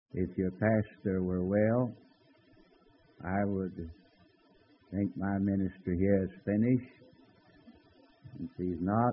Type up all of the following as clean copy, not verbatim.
If your pastor were well, I would think my ministry here is finished. If he's not,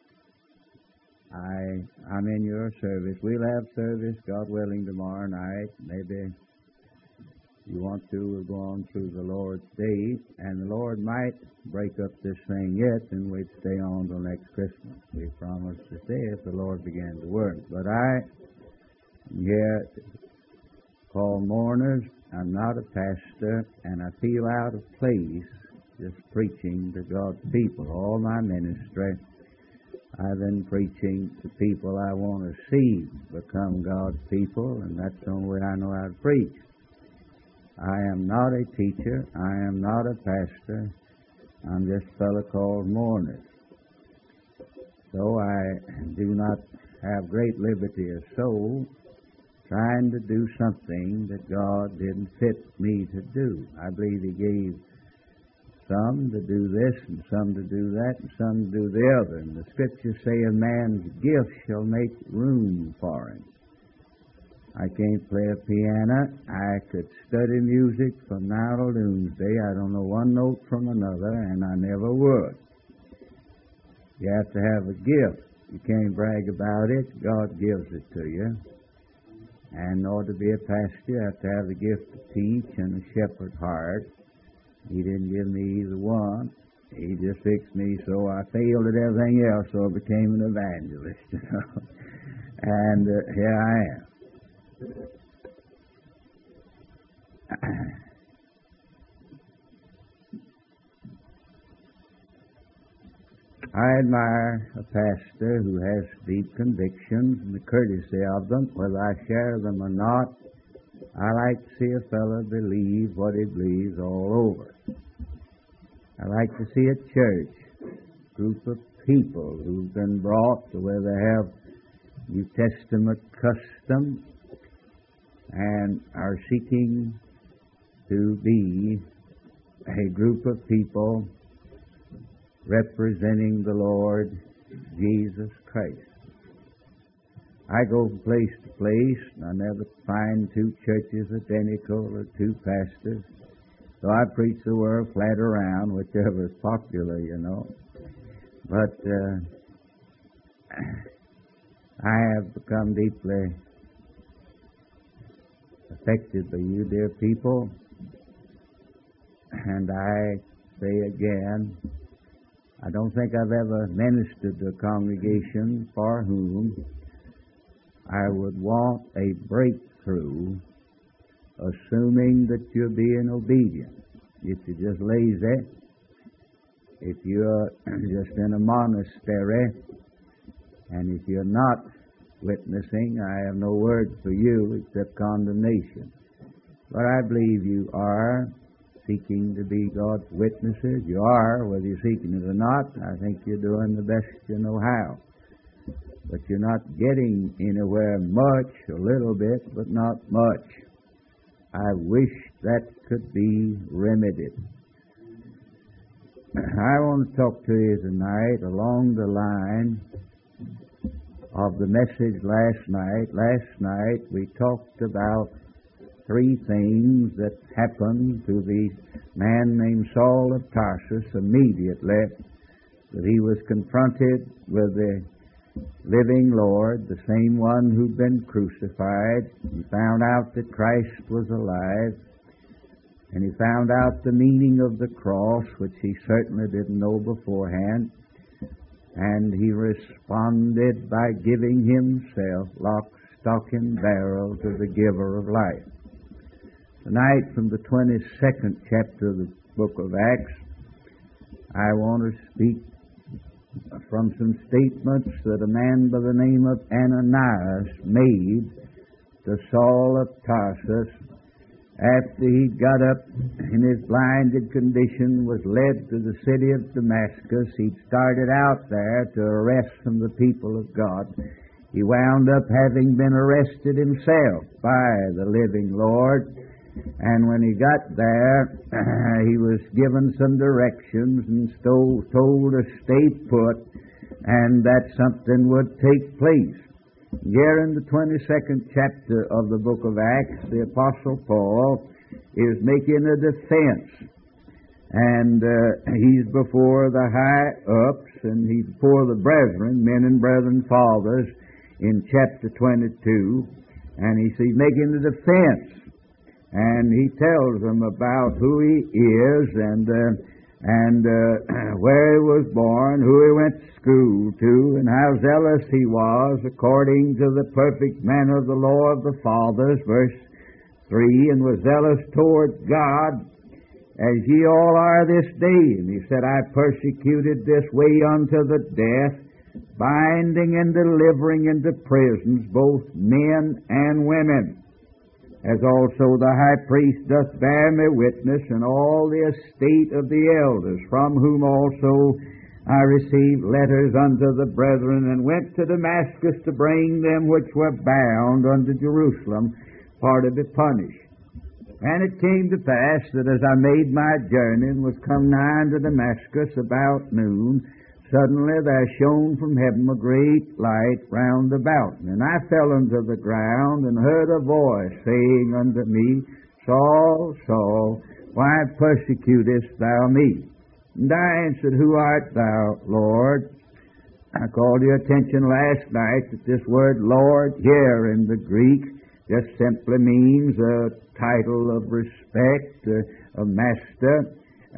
I'm in your service. We'll have service, God willing, tomorrow night. Maybe you want to, we'll go on through the Lord's Day, and the Lord might break up this thing yet, and we'd stay on till next Christmas. We promised to stay if the Lord began to work. But I am here to call mourners. I'm not a pastor, and I feel out of place just preaching to God's people. All my ministry, I've been preaching to people I want to see become God's people, and that's the only way I know how to preach. I am not a teacher. I am not a pastor. I'm just a fellow called mourners. So I do not have great liberty of soul trying to do something that God didn't fit me to do. I believe He gave some to do this and some to do that and some to do the other. And the Scriptures say a man's gift shall make room for him. I can't play a piano. I could study music from now till doomsday. I don't know one note from another, and I never would. You have to have a gift. You can't brag about it. God gives it to you. And in order to be a pastor, you have to have the gift to teach and a shepherd heart. He didn't give me either one. He just fixed me so I failed at everything else, so I became an evangelist. And here I am. I admire a pastor who has deep convictions and the courtesy of them, whether I share them or not. I like to see a fellow believe what he believes all over. I like to see a church, a group of people who've been brought to where they have New Testament custom and are seeking to be a group of people representing the Lord Jesus Christ. I go from place to place, and I never find two churches identical or two pastors. So I preach the word flat around, whichever is popular, you know. But I have become deeply affected by you, dear people, and I say again, I don't think I've ever ministered to a congregation for whom I would want a breakthrough, assuming that you're being obedient. If you're just lazy, if you're just in a monastery, and if you're not witnessing, I have no word for you except condemnation. But I believe you are seeking to be God's witnesses. You are, whether you're seeking it or not. I think you're doing the best you know how. But you're not getting anywhere much, a little bit, but not much. I wish that could be remedied. I want to talk to you tonight along the line of the message last night. Last night we talked about three things that happened to the man named Saul of Tarsus immediately that he was confronted with the living Lord, the same one who'd been crucified. He found out that Christ was alive, and he found out the meaning of the cross, which he certainly didn't know beforehand. And he responded by giving himself lock, stock, and barrel to the giver of life. Tonight, from the 22nd chapter of the book of Acts, I want to speak from some statements that a man by the name of Ananias made to Saul of Tarsus after he got up in his blinded condition, was led to the city of Damascus. He'd started out there to arrest from the people of God. He wound up having been arrested himself by the living Lord. And when he got there, he was given some directions and told to stay put and that something would take place. Here in the 22nd chapter of the book of Acts, the Apostle Paul is making a defense. And he's before the high-ups, and he's before the brethren, men and brethren fathers, in chapter 22. And he's making the defense. And he tells them about who he is and where he was born, who he went to school to, and how zealous he was according to the perfect manner of the law of the fathers, verse 3, and was zealous toward God, as ye all are this day. And he said, I persecuted this way unto the death, binding and delivering into prisons both men and women, as also the high priest doth bear me witness, and all the estate of the elders, from whom also I received letters unto the brethren, and went to Damascus to bring them which were bound unto Jerusalem, for to be punished. And it came to pass that as I made my journey, and was come nigh unto Damascus about noon, suddenly there shone from heaven a great light round about me. And I fell unto the ground, and heard a voice saying unto me, Saul, Saul, why persecutest thou me? And I answered, Who art thou, Lord? I called your attention last night that this word Lord here in the Greek just simply means a title of respect, a master,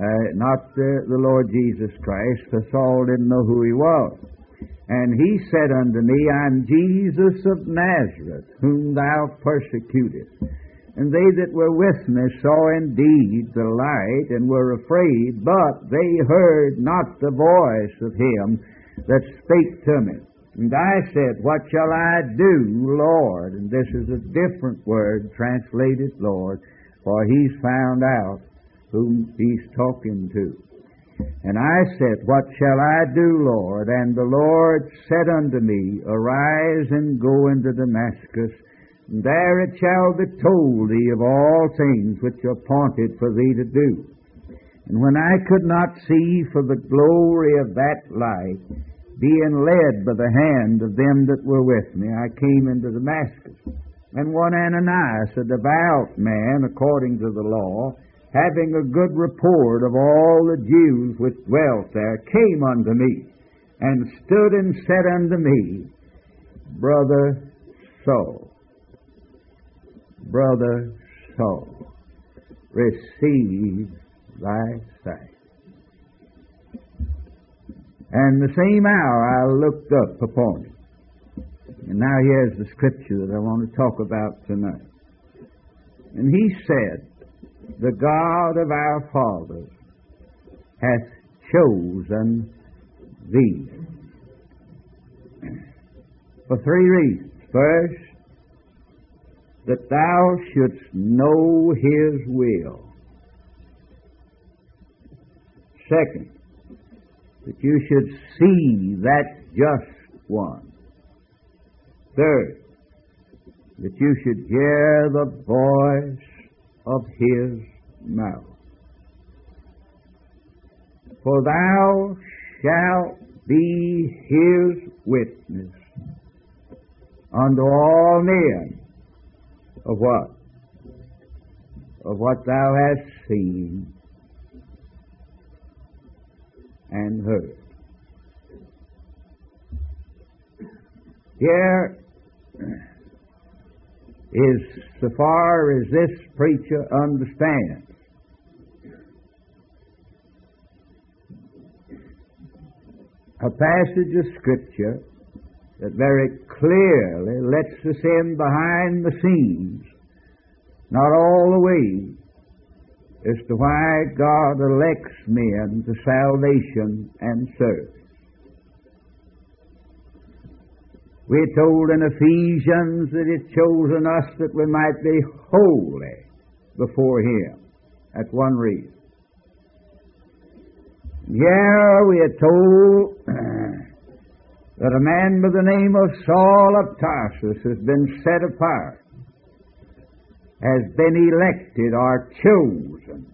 not the Lord Jesus Christ, for Saul didn't know who he was. And he said unto me, I'm Jesus of Nazareth, whom thou persecutest. And they that were with me saw indeed the light, and were afraid, but they heard not the voice of him that spake to me. And I said, What shall I do, Lord? And this is a different word, translated Lord, for he's found out whom he's talking to. And I said, What shall I do, Lord? And the Lord said unto me, Arise and go into Damascus, and there it shall be told thee of all things which are appointed for thee to do. And when I could not see for the glory of that light, being led by the hand of them that were with me, I came into Damascus. And one Ananias, a devout man according to the law, having a good report of all the Jews which dwelt there, came unto me, and stood and said unto me, Brother Saul, receive thy sight. And the same hour I looked up upon him. And now here's the scripture that I want to talk about tonight. And he said, The God of our fathers hath chosen thee. For three reasons. First, that thou shouldst know his will. Second, that you should see that just one. Third, that you should hear the voice of his mouth. For thou shalt be his witness unto all men of what? Of what thou hast seen and heard. Here is, so far as this preacher understands, a passage of Scripture that very clearly lets us in behind the scenes, not all the way, as to why God elects men to salvation and service. We're told in Ephesians that it's chosen us that we might be holy before Him. That's one reason. Here we are told that a man by the name of Saul of Tarsus has been set apart, has been elected or chosen,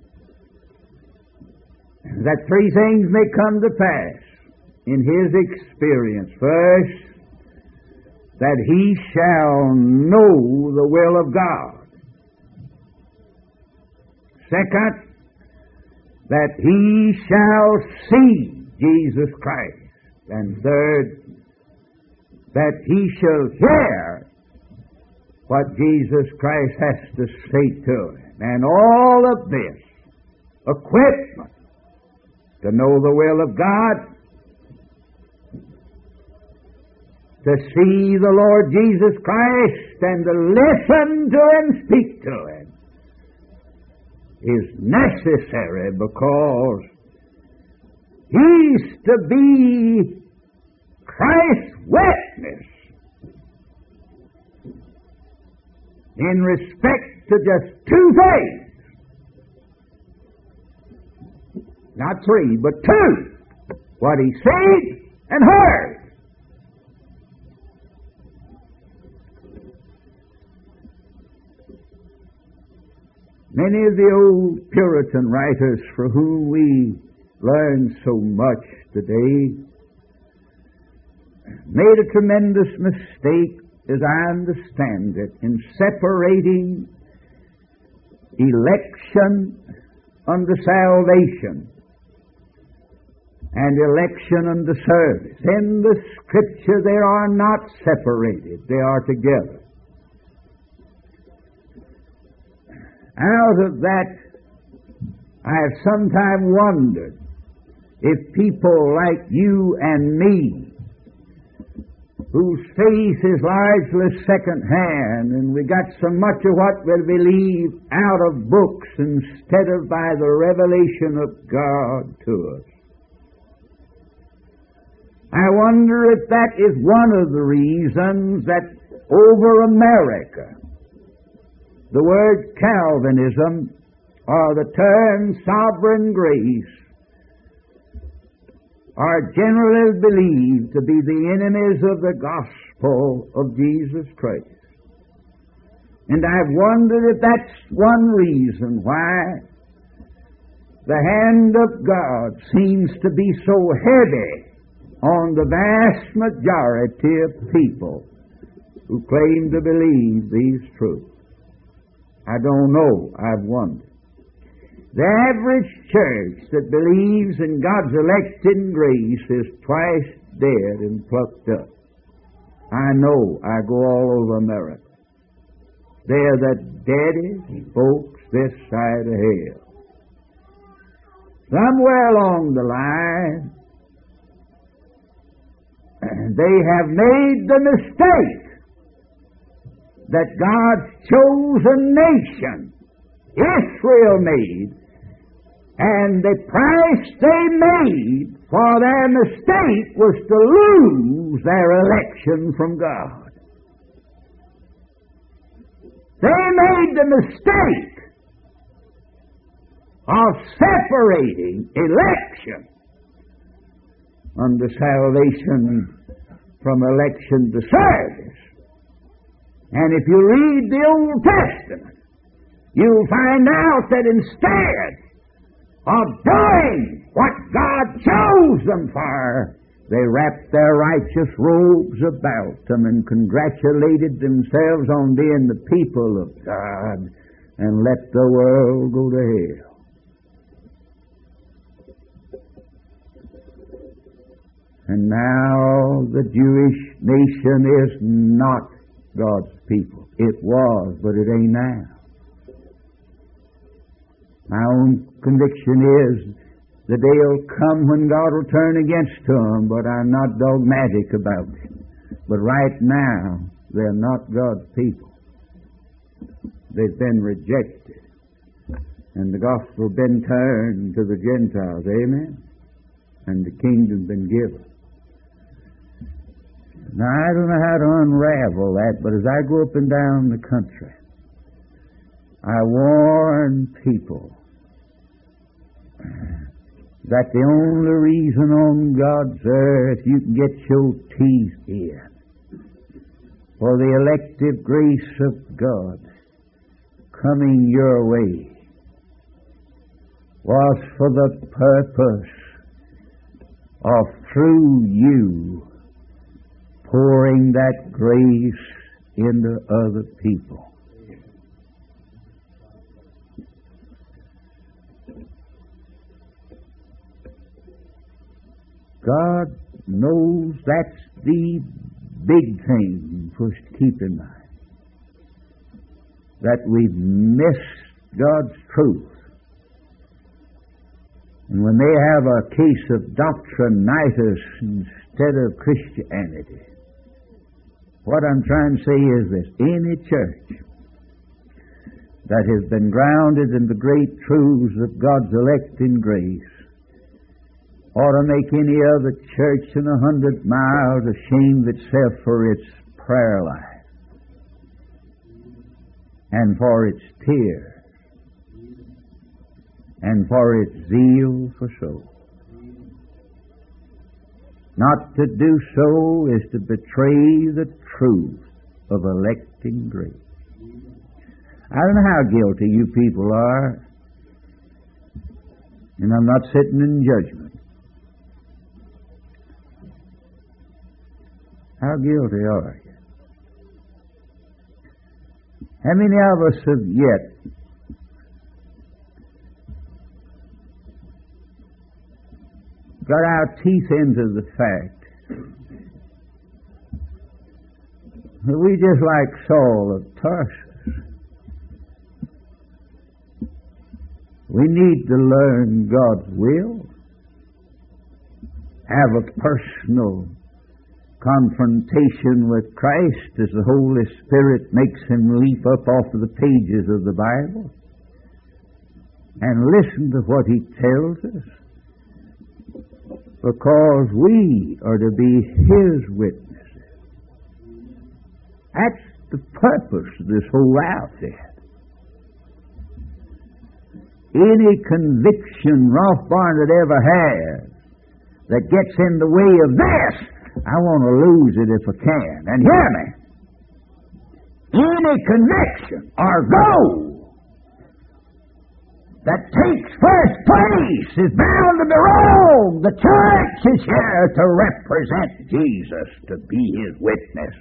that three things may come to pass in his experience. First, that he shall know the will of God. Second, that he shall see Jesus Christ. And third, that he shall hear what Jesus Christ has to say to him. And all of this equipment to know the will of God, to see the Lord Jesus Christ and to listen to him speak to him, is necessary, because he's to be Christ's witness in respect to just two things. Not three, but two. What he said and heard. Many of the old Puritan writers for whom we learn so much today made a tremendous mistake, as I understand it, in separating election unto salvation and election unto service. In the Scripture they are not separated, they are together. Out of that, I have sometime wondered if people like you and me, whose faith is largely second-hand, and we got so much of what we believe out of books instead of by the revelation of God to us. I wonder if that is one of the reasons that over America, the word Calvinism, or the term sovereign grace, are generally believed to be the enemies of the gospel of Jesus Christ. And I've wondered if that's one reason why the hand of God seems to be so heavy on the vast majority of people who claim to believe these truths. I don't know. I've wondered. The average church that believes in God's electing grace is twice dead and plucked up. I know. I go all over America. They're the deadest folks this side of hell. Somewhere along the line, they have made the mistake that God's chosen nation, Israel, made, and the price they made for their mistake was to lose their election from God. They made the mistake of separating election unto salvation from election to service. And if you read the Old Testament, you'll find out that instead of doing what God chose them for, they wrapped their righteous robes about them and congratulated themselves on being the people of God and let the world go to hell. And now the Jewish nation is not God's people. It was, but it ain't now. My own conviction is the day will come when God will turn against them, but I'm not dogmatic about it. But right now, they're not God's people. They've been rejected. And the gospel been turned to the Gentiles. Amen? And the kingdom been given. Now, I don't know how to unravel that, but as I go up and down the country, I warn people that the only reason on God's earth you can get your teeth in for the elective grace of God coming your way was for the purpose of, through you, pouring that grace into other people. God knows that's the big thing for us to keep in mind. That we've missed God's truth. And when they have a case of doctrinitis instead of Christianity, what I'm trying to say is this: any church that has been grounded in the great truths of God's electing grace ought to make any other church in 100 miles ashamed of itself for its prayer life and for its tears and for its zeal for souls. Not to do so is to betray the truth of electing grace. I don't know how guilty you people are, and I'm not sitting in judgment. How guilty are you? How many of us have yet got our teeth into the fact that we just like Saul of Tarsus? We need to learn God's will, have a personal confrontation with Christ as the Holy Spirit makes him leap up off of the pages of the Bible, and listen to what he tells us, because we are to be his witnesses. That's the purpose of this whole outfit. Any conviction Rothbarn had ever had that gets in the way of this, I want to lose it if I can. And hear me. Any conviction or goal that takes first place is bound to be wrong. The church is here to represent Jesus, to be his witness.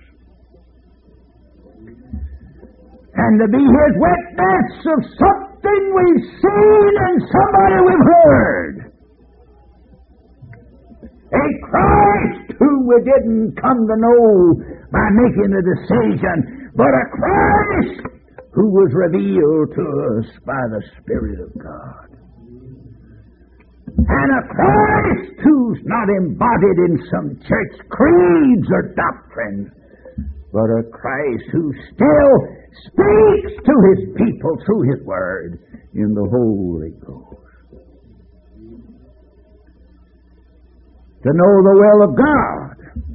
And to be his witness of something we've seen and somebody we've heard. A Christ who we didn't come to know by making a decision, but a Christ who was revealed to us by the Spirit of God. And a Christ who's not embodied in some church creeds or doctrines, but a Christ who still speaks to his people through his Word in the Holy Ghost. To know the will of God.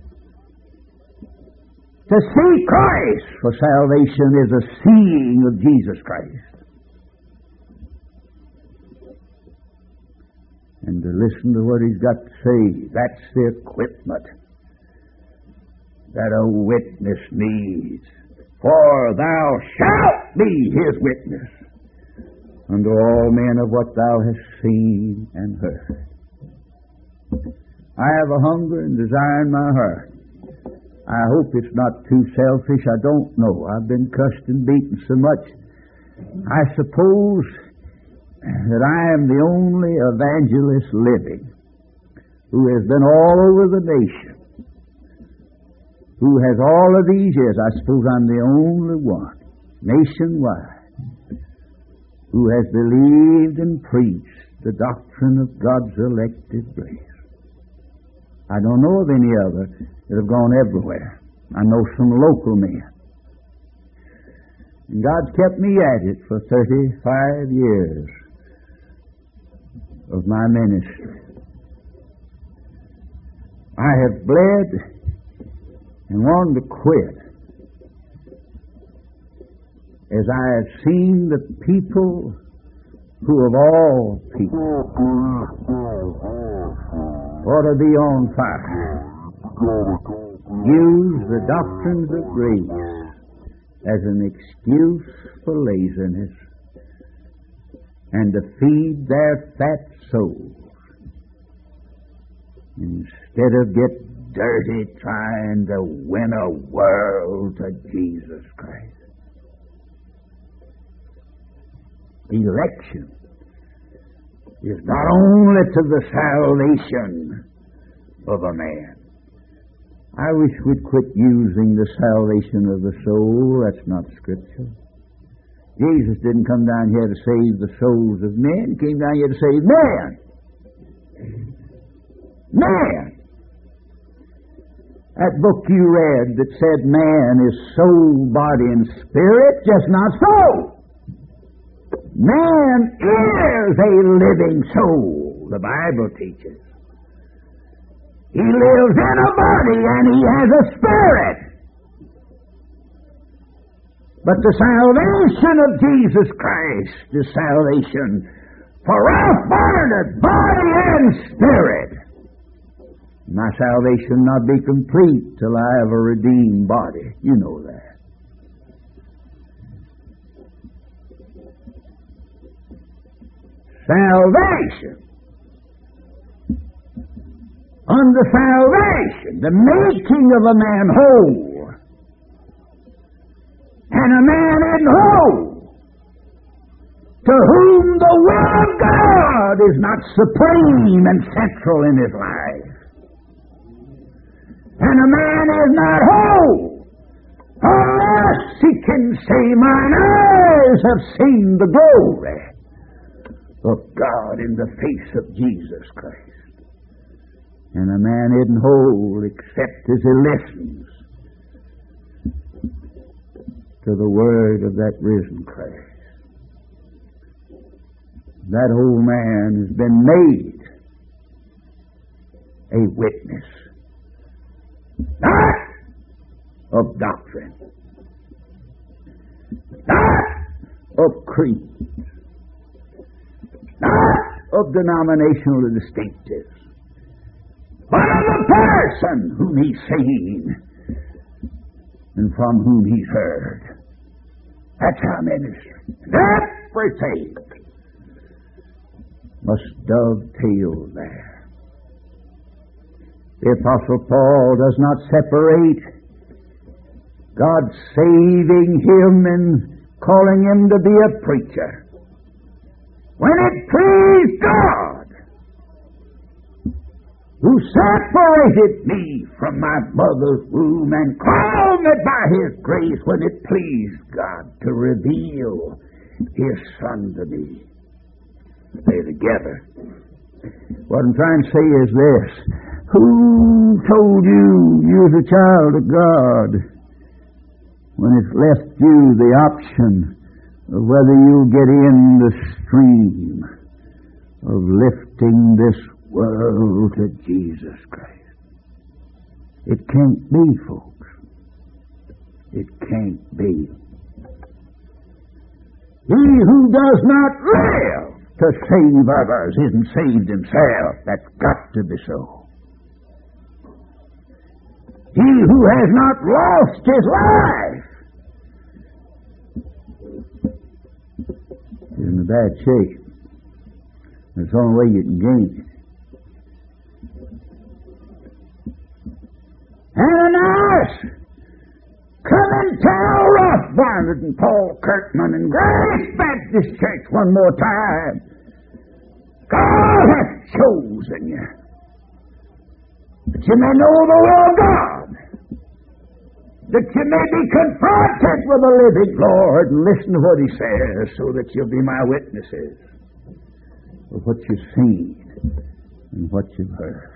To see Christ for salvation is a seeing of Jesus Christ. And to listen to what he's got to say, that's the equipment that a witness needs. For thou shalt be his witness unto all men of what thou hast seen and heard. I have a hunger and desire in my heart. I hope it's not too selfish. I don't know. I've been cussed and beaten so much. I suppose that I am the only evangelist living who has been all over the nation, who has all of these years. I suppose I'm the only one nationwide who has believed and preached the doctrine of God's elected grace. I don't know of any other that have gone everywhere. I know some local men. And God's kept me at it for 35 years of my ministry. I have bled and wanted to quit as I have seen the people who of all people ought to be on fire. Use the doctrines of grace as an excuse for laziness and to feed their fat souls instead of get dirty trying to win a world to Jesus Christ. Election is not only to the salvation of a man. I wish we'd quit using the salvation of the soul. That's not Scripture. Jesus didn't come down here to save the souls of men. He came down here to save man. Man. That book you read that said man is soul, body, and spirit, just not so. Man is a living soul, the Bible teaches. He lives in a body and he has a spirit. But the salvation of Jesus Christ is salvation for us born body and spirit. My salvation not be complete till I have a redeemed body. You know that. Salvation. Under salvation, the making of a man whole. And a man isn't whole to whom the will of God is not supreme and central in his life. And a man is not whole unless he can say, mine eyes have seen the glory of God in the face of Jesus Christ. And a man isn't whole except as he listens to the word of that risen Christ. That old man has been made a witness, not of doctrine, not of creed, not of denominational distinctives, but of the person whom he's seen and from whom he's heard. That's our ministry. Everything must dovetail there. The Apostle Paul does not separate God saving him and calling him to be a preacher. When it pleased God, who separated me from my mother's womb and called me by His grace, when it pleased God to reveal His Son to me. They're together. What I'm trying to say is this. Who told you you're the child of God when it left you the option of whether you'll get in the stream of lifting this world to Jesus Christ? It can't be, folks. It can't be. He who does not live to save others isn't saved himself. That's got to be so. He who has not lost his life is in a bad shape. That's the only way you can gain it. Ananias, come and tell Russ Barnett and Paul Kirkman and Grace Baptist Church one more time. God hath chosen you, that you may know the will of God, that you may be confronted with the living Lord and listen to what He says, so that you'll be my witnesses of what you've seen and what you've heard.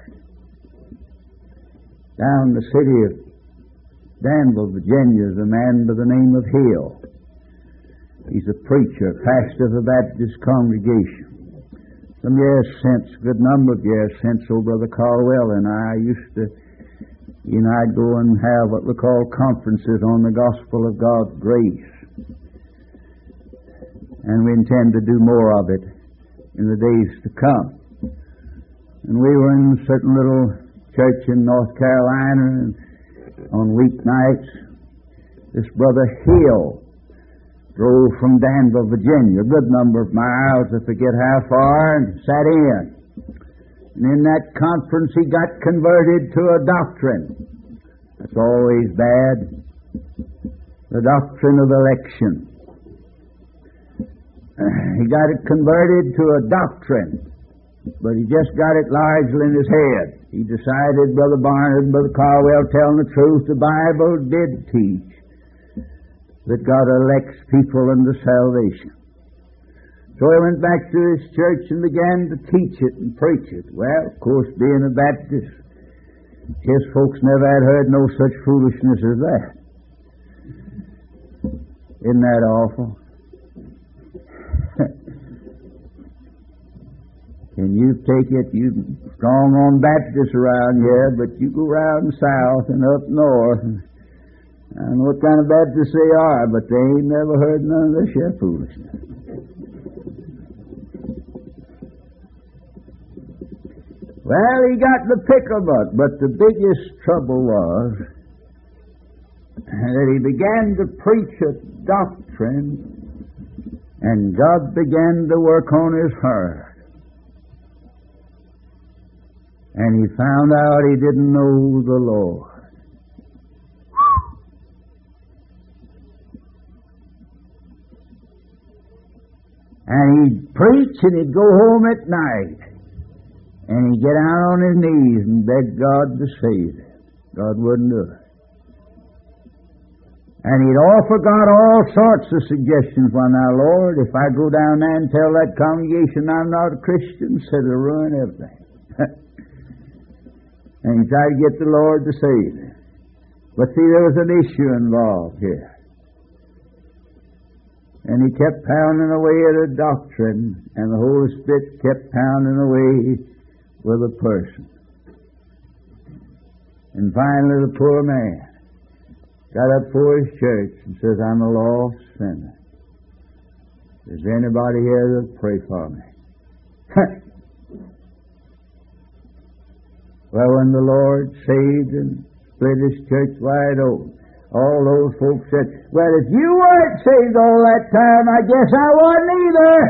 Down in the city of Danville, Virginia, is a man by the name of Hill. He's a preacher, pastor of a Baptist congregation. Some years since, a good number of years since, old Brother Caldwell and I used to, I'd go and have what we call conferences on the gospel of God's grace. And we intend to do more of it in the days to come. And we were in a certain little church in North Carolina, and on weeknights, this Brother Hill drove from Danville, Virginia, a good number of miles, I forget how far, and sat in. And in that conference he got converted to a doctrine. That's always bad. The doctrine of election. He got it converted to a doctrine, but he just got it largely in his head. He decided, Brother Barnard and Brother Carwell telling the truth, the Bible did teach that God elects people unto salvation. So he went back to his church and began to teach it and preach it. Well, of course, being a Baptist, his folks never had heard no such foolishness as that. Isn't that awful? And you take it, you strong on Baptists around here, but you go around south and up north, and I don't know what kind of Baptists they are, but they ain't never heard none of this here foolishness. Well, he got the pick of it, but the biggest trouble was that he began to preach a doctrine, and God began to work on his heart. And he found out he didn't know the Lord. And he'd preach and he'd go home at night. And he'd get out on his knees and beg God to save him. God wouldn't do it. And he'd offer God all sorts of suggestions. Well, now, Lord, if I go down there and tell that congregation I'm not a Christian, said it'll ruin everything. And he tried to get the Lord to save him. But see, there was an issue involved here. And he kept pounding away at a doctrine, and the Holy Spirit kept pounding away with a person. And finally the poor man got up before his church and says, I'm a lost sinner. Is there anybody here that'll pray for me? Well, when the Lord saved and split his church wide open, all those folks said, well, if you weren't saved all that time, I guess I wasn't either.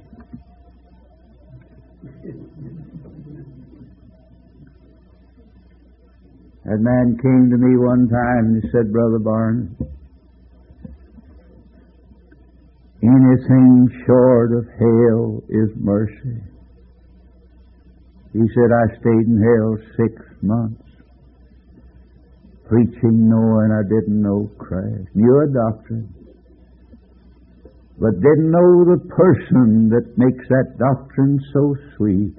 That man came to me one time and he said, Brother Barnes, anything short of hell is mercy. He said, I stayed in hell 6 months, preaching knowing I didn't know Christ. Knew a doctrine, but didn't know the person that makes that doctrine so sweet.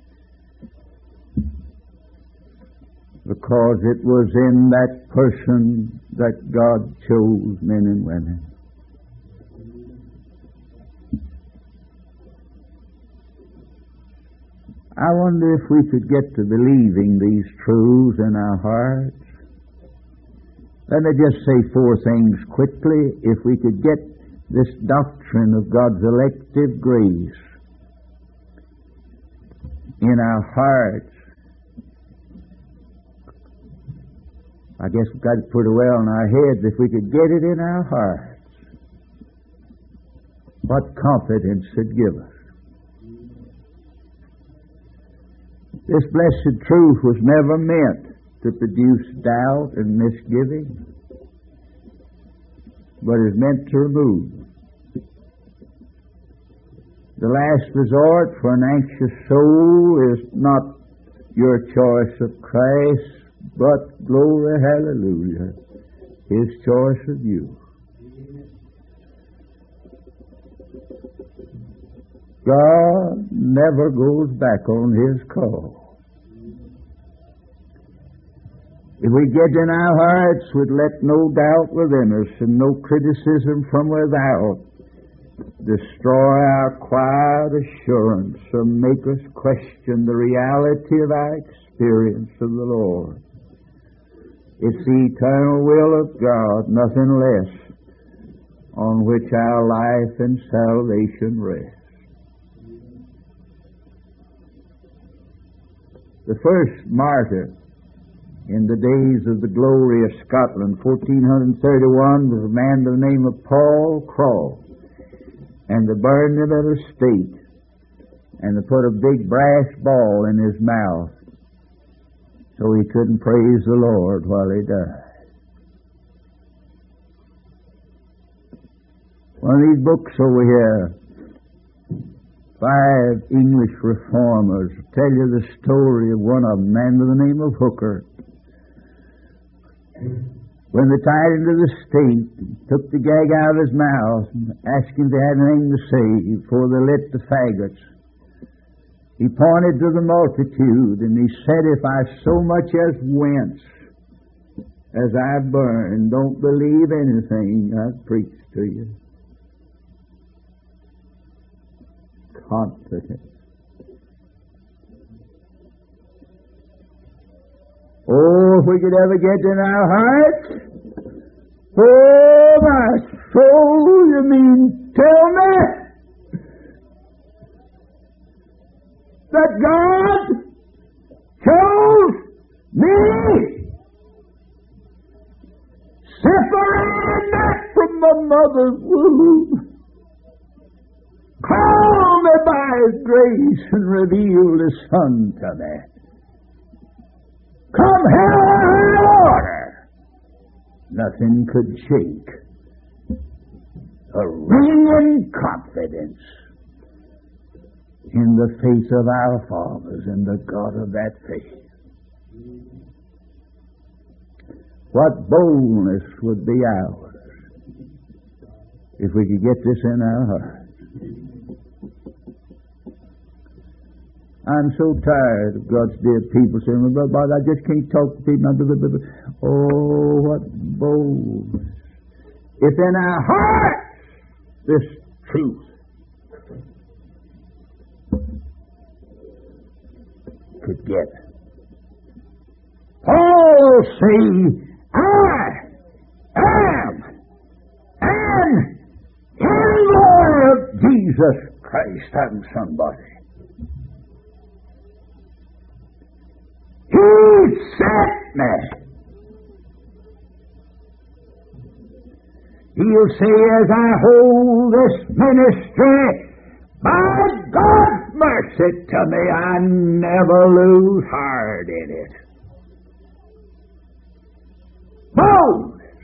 Because it was in that person that God chose men and women. I wonder if we could get to believing these truths in our hearts. Let me just say 4 things quickly. If we could get this doctrine of God's elective grace in our hearts, I guess we've got to put it well in our heads. If we could get it in our hearts, what confidence it'd give us. This blessed truth was never meant to produce doubt and misgiving, but is meant to remove them. The last resort for an anxious soul is not your choice of Christ, but, glory, hallelujah, His choice of you. God never goes back on His call. If we get in our hearts, we'd let no doubt within us and no criticism from without destroy our quiet assurance or make us question the reality of our experience of the Lord. It's the eternal will of God, nothing less, on which our life and salvation rests. The first martyr in the days of the glory of Scotland, 1431, was a man by the name of Paul Craw, and they burned him at a stake and they put a big brass ball in his mouth so he couldn't praise the Lord while he died. One of these books over here, 5 English reformers, tell you the story of one of them, a man by the name of Hooker. When they tied him to the stake, took the gag out of his mouth and asked him if he had anything to say before they lit the faggots, he pointed to the multitude and he said, "If I so much as wince as I burn, don't believe anything I've preached to you." Confidence. Oh, if we could ever get in our hearts, oh, my soul, you mean tell me that God chose me, separated me from my mother's womb, called me by His grace and revealed His Son to me. Come hell or high water, nothing could shake a ringing confidence in the faith of our fathers and the God of that faith. What boldness would be ours if we could get this in our hearts. I'm so tired of God's dear people saying, "Well, Brother, I just can't talk to people." Oh, what boldness. If in our hearts this truth could get. Paul will say, "I am an envoy of Jesus Christ." I'm somebody. He sent me. He'll say, as I hold this ministry, by God's mercy to me, I never lose heart in it. Boldness,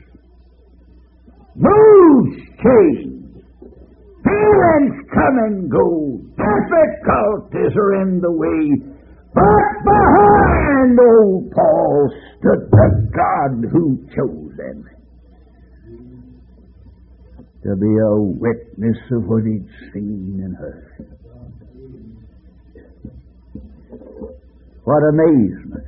moods change, feelings come and go, difficulties are in the way. But behind old Paul stood the God who chose him to be a witness of what he'd seen and heard. What amazement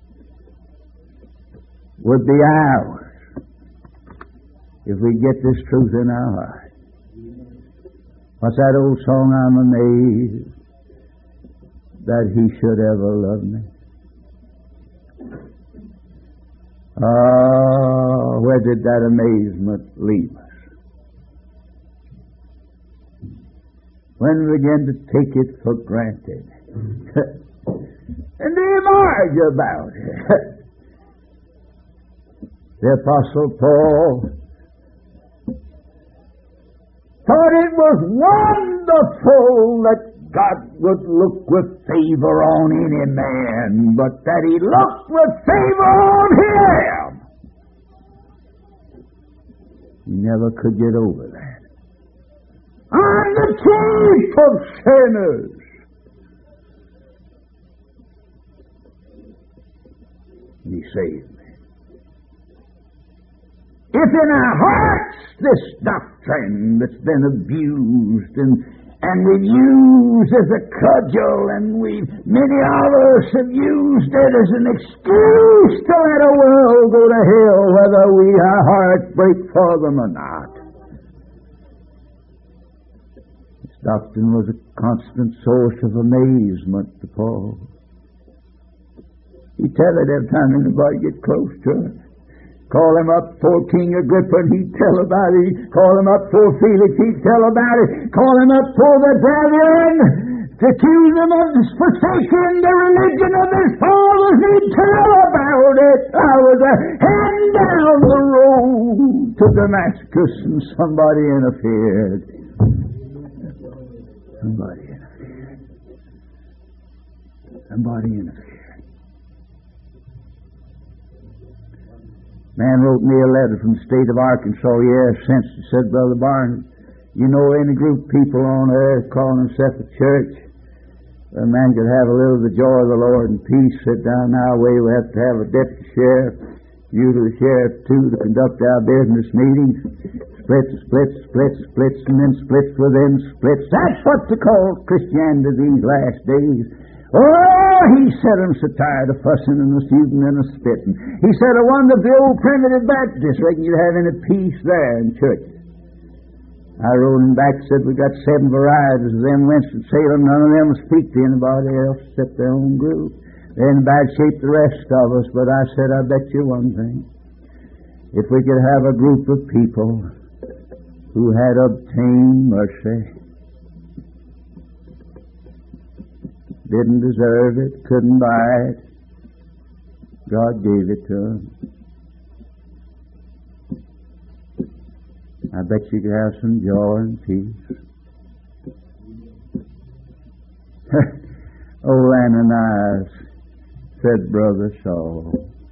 would be ours if we get this truth in our heart. What's that old song? I'm amazed that He should ever love me. Ah, where did that amazement leave us? When we begin to take it for granted and enlarge about it. The Apostle Paul thought it was wonderful that God would look with favor on any man, but that He looked with favor on him. He never could get over that. I'm the chief of sinners. He saved me. If in our hearts this doctrine that's been abused and we've used as a cudgel, and many of us have used it as an excuse to let a world go to hell, whether our hearts break for them or not. This doctrine was a constant source of amazement to Paul. He'd tell it every time anybody get close to it. Call him up before King Agrippa, and he'd tell about it. Call him up before Felix, he'd tell about it. Call him up before the brethren to accuse him of forsaking the religion of his fathers, he'd tell about it. I was heading down the road to Damascus, and somebody interfered. Somebody interfered. Somebody interfered. Man wrote me a letter from the state of Arkansas, since it said, Brother Barnes, you know any group of people on earth calling themselves a church, a man could have a little of the joy of the Lord and peace. Sit down our way, we have to have a deputy sheriff, you to the sheriff too, to conduct our business meetings. Splits, and then splits within splits. That's what they call Christianity these last days. Oh, he said, I'm so tired of fussing and feuding and spitting. He said, I wonder if the old primitive Baptists reckon you'd have any peace there in church. I wrote him back, said, we got 7 varieties of them Winston-Salem. None of them will speak to anybody else except their own group. They're in bad shape, the rest of us. But I said, I bet you one thing. If we could have a group of people who had obtained mercy, didn't deserve it, couldn't buy it, God gave it to them, I bet you could have some joy and peace. Old Ananias said, Brother Saul,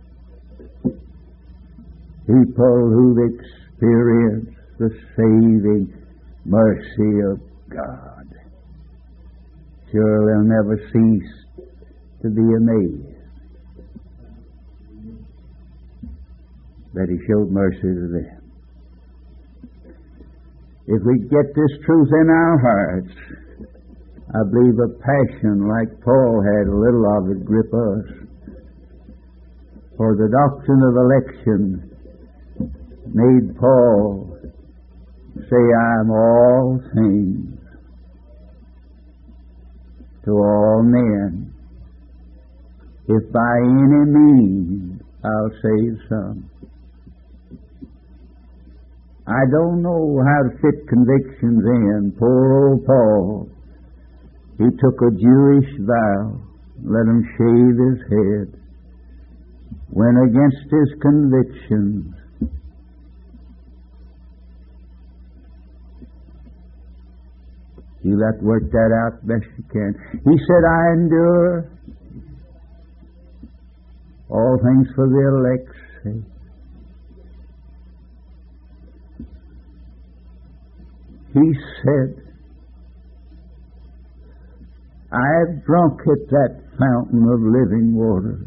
people who've experienced the saving mercy of God, sure they'll never cease to be amazed that He showed mercy to them. If we get this truth in our hearts, I believe a passion like Paul had, a little of it, grip us. For the doctrine of election made Paul say, I'm all things to all men, if by any means I'll save some. I don't know how to fit convictions in. Poor old Paul, he took a Jewish vow, let him shave his head, went against his convictions. You have to work that out best you can. He said, I endure all things for the elect's sake. He said, I've drunk at that fountain of living water,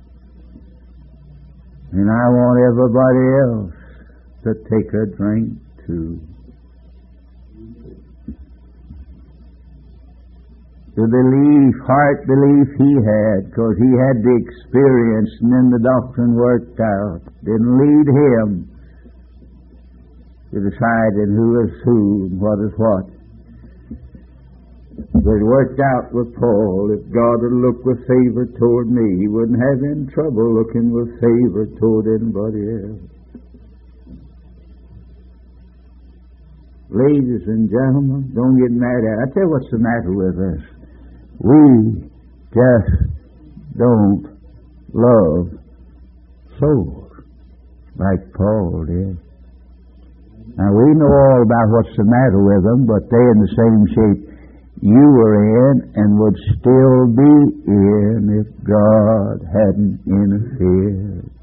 and I want everybody else to take a drink too. The heart belief he had, because he had the experience, and then the doctrine worked out, didn't lead him to deciding who is who and what is what. But it worked out with Paul. If God would look with favor toward me, He wouldn't have any trouble looking with favor toward anybody else. Ladies and gentlemen, don't get mad at it. I tell you what's the matter with us. We just don't love souls like Paul did. Now, we know all about what's the matter with them, but they're in the same shape you were in and would still be in if God hadn't interfered.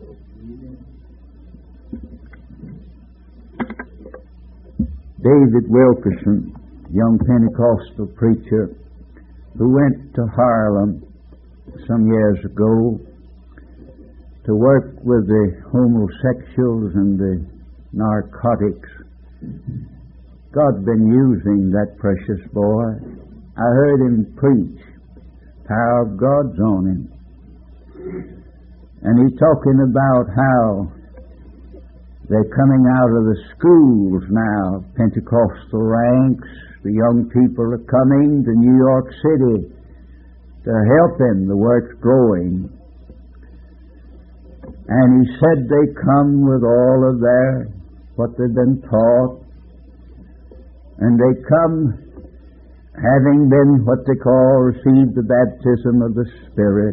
David Wilkerson, young Pentecostal preacher who went to Harlem some years ago to work with the homosexuals and the narcotics. God's been using that precious boy. I heard him preach. Power of God's on him. And he's talking about how they're coming out of the schools now, Pentecostal ranks. The young people are coming to New York City to help him. The work's growing. And he said they come with all of what they've been taught. And they come having been what they call received the baptism of the Spirit.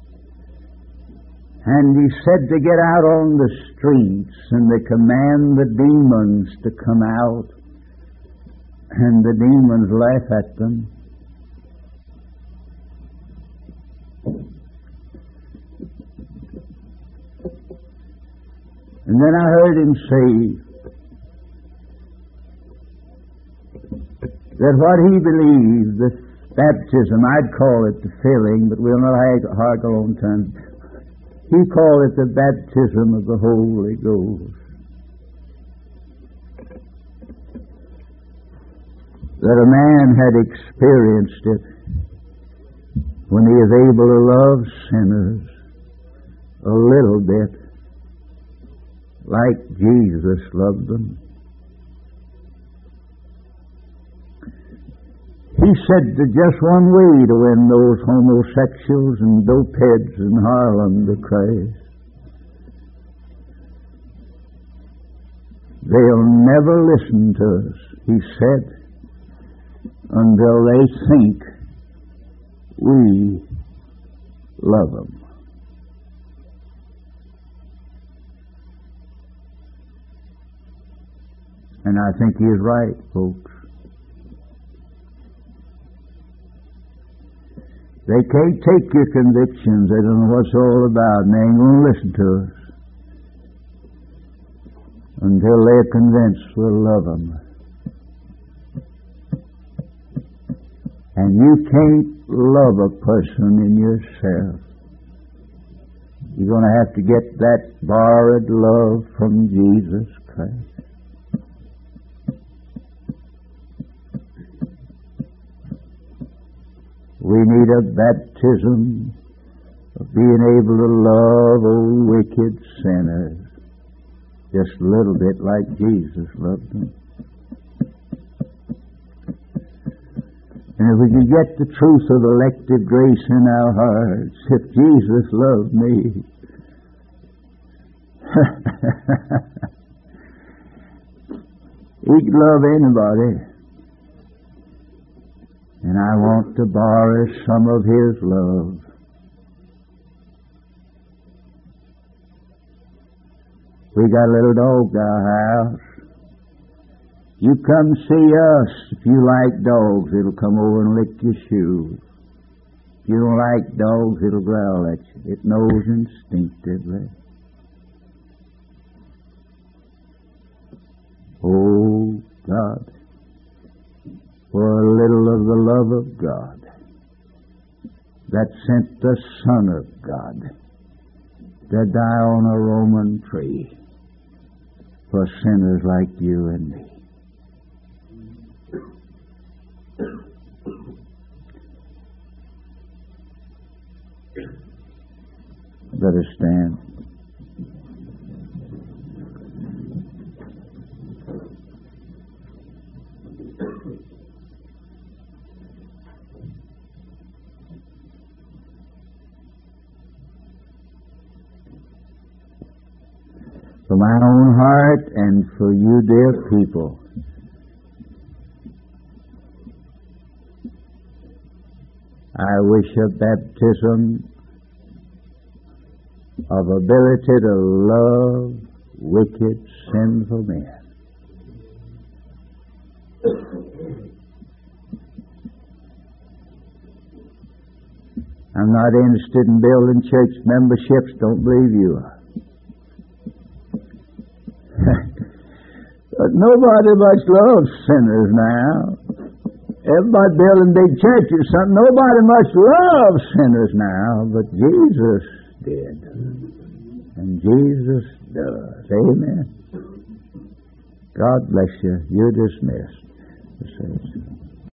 And he said to get out on the streets and they command the demons to come out, and the demons laugh at them. And then I heard him say that what he believed, this baptism, I'd call it the filling, but we'll not hark our own tongue. He called it the baptism of the Holy Ghost. That a man had experienced it when he is able to love sinners a little bit like Jesus loved them. He said that just one way to win those homosexuals and dopeheads in Harlem to Christ. They'll never listen to us, he said, until they think we love them. And I think he is right, folks. They can't take your convictions. They don't know what it's all about, and they ain't going to listen to us until they're convinced we'll love them. And you can't love a person in yourself. You're going to have to get that borrowed love from Jesus Christ. We need a baptism of being able to love old wicked sinners just a little bit like Jesus loved them. And if we can get the truth of elective grace in our hearts, if Jesus loved me, he could love anybody. And I want to borrow some of his love. We got a little dog at our house. You come see us. If you like dogs, it'll come over and lick your shoes. If you don't like dogs, it'll growl at you. It knows instinctively. Oh, God, for a little of the love of God that sent the Son of God to die on a Roman tree for sinners like you and me. Let us stand. For my own heart and for you, dear people, I wish a baptism of ability to love wicked, sinful men. I'm not interested in building church memberships. Don't believe you are. But nobody much loves sinners now. Everybody building big churches, something. Nobody much loves sinners now, but Jesus did. And Jesus does. Amen. God bless you. You're dismissed.